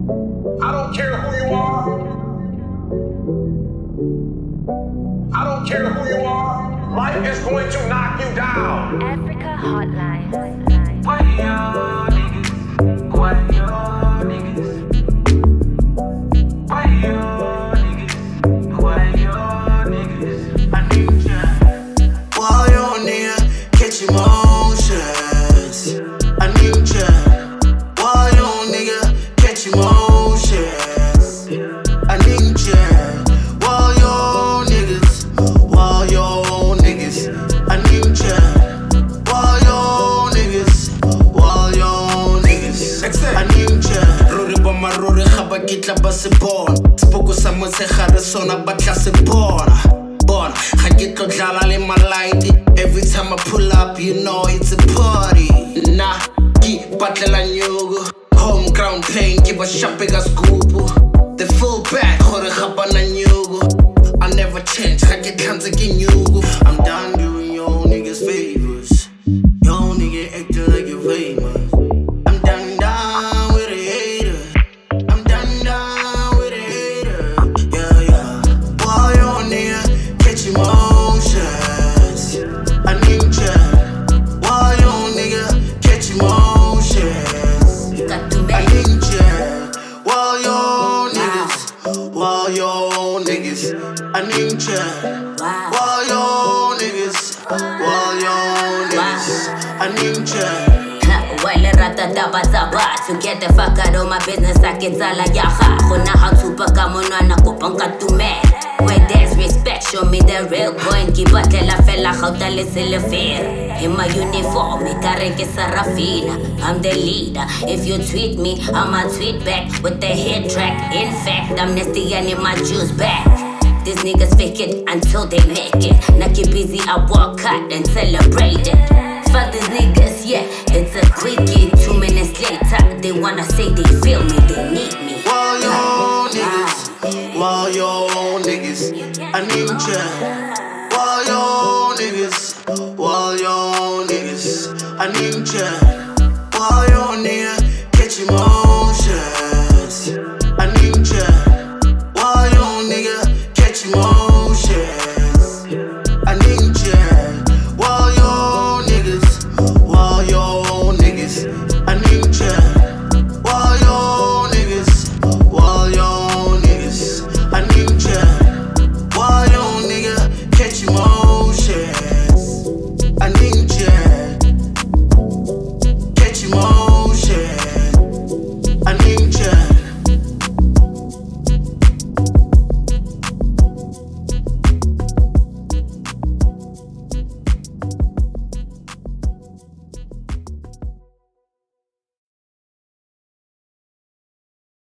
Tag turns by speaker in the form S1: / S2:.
S1: I don't care who you are. I don't care who you are. Life is going to knock you down.
S2: Africa Hotline.
S3: Why y'all niggas? Why y'all niggas? Why y'all niggas? Why y'all niggas? I need ya.
S4: Why y'all nigga catch emotions? I need ya. Why y'all nigga catch emotions? I need ya. Why y'all niggas? Why y'all niggas? I need ya. Why y'all niggas? Why y'all niggas? I need ya. Ruri ba maruri gaba kitla ba se bona. Spoko sa motshegare sona ba tla se bona. Bona ga ke tlo dlala le malaiti. Every time I pull up, you know it's a party. Nah, ke batlela nyugo. Home ground playing, give a shopping a scoop. The full back, gore gabana nyugo. I never change, ga ke tlhanze ke nyugo. I'm done doing y'all niggas favors. Y'all nigga acting like you're famous. I'm done with a hater. I'm done with a hater. Yeah, yeah. Why y'all nigga catch emotions? I need ya. Why y'all nigga catch emotions? I need ya. Why y'all niggas? Why y'all niggas? I need ya. Why y'all niggas? Why y'all niggas? I need ya.
S5: Wale ratataba taba to get the fuck out of my business. I get all like yaha. Khona how to paka monwana kopanka to man. Where there's respect, show me the real coin. Ki batlela fela khauta le selefere. In my uniform, me kareke Sarafina. I'm the leader. If you tweet me, I'ma tweet back with the hit track. In fact, I'm nasty and in my juice back. These niggas fake it until they make it. Now keep busy, I walk out and celebrate it. Fuck these niggas, yeah, it's a quickie. 2 minutes later, they wanna say they feel me, they need me.
S4: Why y'all niggas? Why y'all niggas? I need ya.